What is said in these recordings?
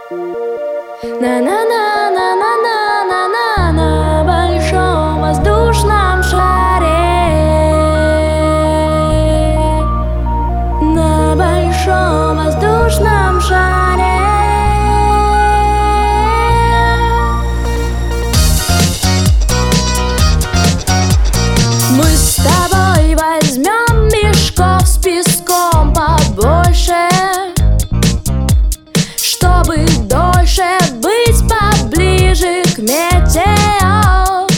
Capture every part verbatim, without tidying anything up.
На-на-на-на-на-на-на-на на большом воздушном шаре, на большом воздушном шаре. Мы с тобой возьмем мешков с песком побольше, чтобы дольше быть поближе к метео.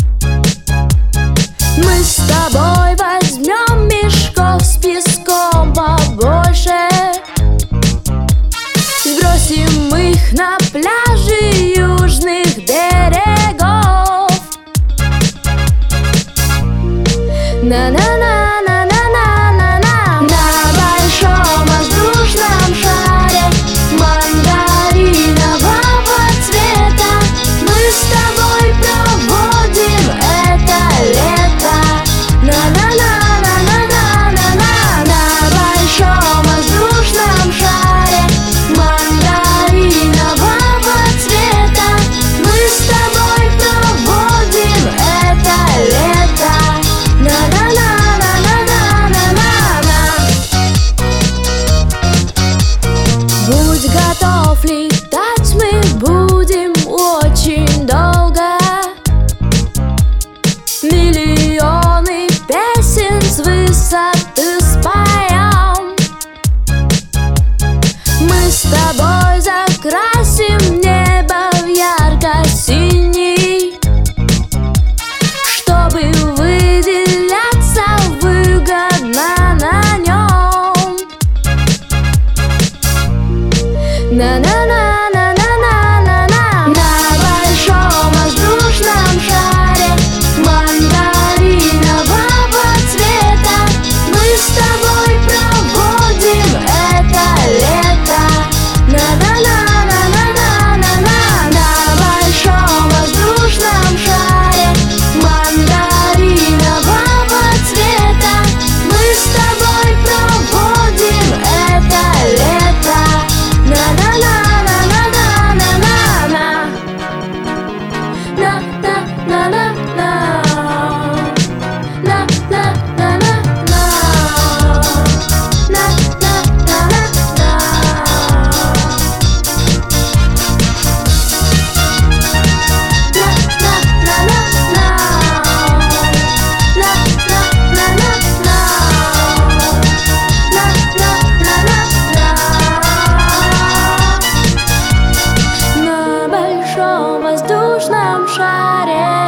Мы с тобой возьмем мешков с песком побольше, сбросим их на пляжи южных берегов. На-на-на-на-на-на-на-на на большом воздушном шаре мандаринового цвета мы с тобой проводим это лето. На-на-на-на-на-на-на-на на большом воздушном шаре мандаринового цвета мы с тобой проводим это лето. На-на-на-на-на-на-на-на. Будь готов летать, мы будем очень долго. Миллионы песен с высоты споем. Мы с тобой закрасим небо в ярко-синий, чтобы выделяться выгодно на нем. На-на-на-на-на-на-на-на на большом воздушном шаре мандаринового цвета мы с тобой проводим это лето. На-на-на-на-на-на-на-на на большом воздушном шаре мандаринового цвета мы с тобой проводим это лето. На-на-на-на-на-на-на-на-на. На-на-на-на-на. На-на-на-на-на. На-на-на-на-на. На большом воздушном шаре